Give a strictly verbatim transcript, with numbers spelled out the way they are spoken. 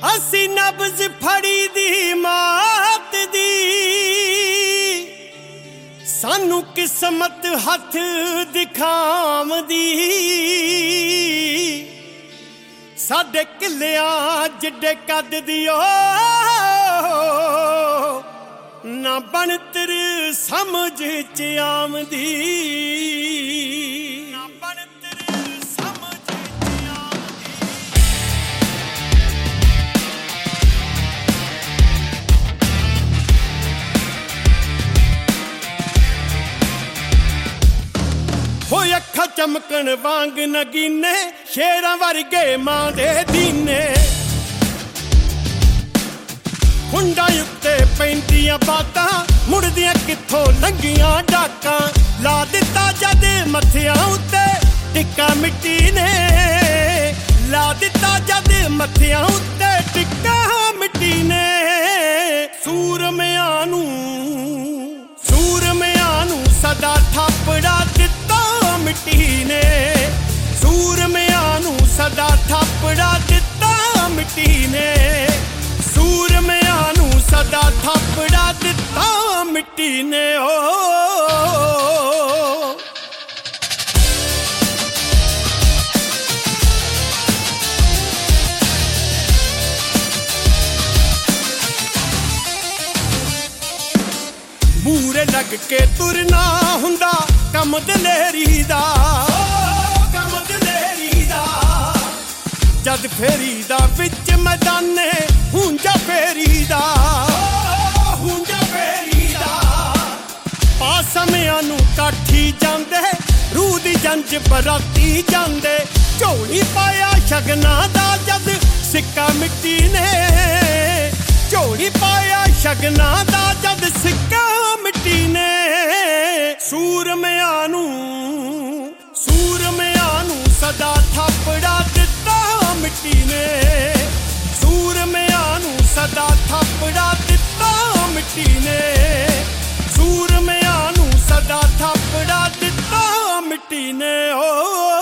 ਅਸੀਂ ਨਬਜ਼ ਫੜੀ ਦੀ ਮਾਤ ਦੀ ਸਾਨੂੰ ਕਿਸਮਤ ਹੱਥ ਦਿਖਾਵਦੀ ਸਾਡੇ ਕਿੱਲਿਆਂ ਜਿੱਡੇ ਕੱਦ ਦੀ ਓ ਨਾ ਬਣਤਰ ਸਮਝ ਚ ਆਮਦੀ ਨਾ ਬਣਤਰ ਸਮਝ ਚ ਆਮਦੀ ਹੋਏ ਅੱਖਾਂ ਚਮਕਣ ਵਾਂਗ ਨਗੀਨੇ ਸ਼ੇਰਾਂ ਵਰਗੇ ਮਾਂ ਦੇ ਦੀਨੇ ਹੁੰਡਾਂ ਉੱਤੇ ਪੈਂਦੀਆਂ ਬਾਤਾਂ ਮੁੜਦੀਆਂ ਕਿੱਥੋਂ ਲੰਘੀਆਂ ਡਾਕਾਂ ਲਾ ਦਿੱਤਾ ਜਦ ਮੱਥਿਆਂ ਉੱਤੇ ਟਿੱਕਾ ਮਿੱਟੀ ਨੇ ਲਾ ਦਿੱਤਾ ਜਦ ਮੱਥਿਆਂ ਉੱਤੇ ਟਿੱਕਾ ਮਿੱਟੀ ਨੇ ਸੂਰਮਿਆਂ ਨੂੰ ਸੂਰਮਿਆਂ ਨੂੰ ਸਦਾ ਥਾਪੜਾ ਦਿੱਤਾ ਮਿੱਟੀ ਨੇ ਸੂਰਮਿਆਂ ਨੂੰ ਸਦਾ ਥਾਪੜਾ ਦਿੱਤਾ ਮਿੱਟੀ ਨੇ ਸੂਰਮਿਆਂ ਨੂੰ ਸਦਾ ਥਾਪੜਾ ਦਿੱਤਾ ਮਿੱਟੀ ਨੇ ਓ ਮੂਰੇ ਲੱਗ ਕੇ ਤੁਰਨਾ ਹੁੰਦਾ ਕੰਮ ਦਲੇਰੀ ਦਾ ਕੰਮ ਦਲੇਰੀ ਦਾ ਜਦ ਫੇਰੀ ਦਾ ਵਿੱਚ ਮੈਦਾਨੇ ਹੁੰਜਾ ਫੇਰੀ ਦਾ ਹੁੰਜਾ ਫੇਰੀ ਦਾ ਪਾ ਸਮਿਆਂ ਨੂੰ ਕਾਠੀ ਜਾਂਦੇ ਰੂਹ ਦੀ ਜੰਜ ਬਰਾਤੀ ਜਾਂਦੇ ਝੋਲੀ ਪਾਇਆ ਸ਼ਗਨਾਂ ਦਾ ਜਦ ਸਿੱਕਾ ਮਿੱਟੀ ਨੇ ਝੋਲੀ ਪਾਇਆ ਸ਼ਗਨਾਂ ਦਾ ਜਦ ਸਿੱਕਾ ਮਿੱਟੀ ਨੇ ਸੂਰਮਿਆਂ ਨੂੰ ਸੂਰਮਿਆਂ ਨੂੰ ਸਦਾ ਥਾਪੜਾ ਦਿੱਤਾ ਮਿੱਟੀ ਨੇ ਸੂਰਮਿਆਂ ਨੂੰ ਸਦਾ ਥਾਪੜਾ ਦਿੱਤਾ ਮਿੱਟੀ ਨੇ ਸੂਰਮਿਆਂ ਨੂੰ ਸਦਾ ਥਾਪੜਾ ਦਿੱਤਾ ਮਿੱਟੀ ਨੇ ਓ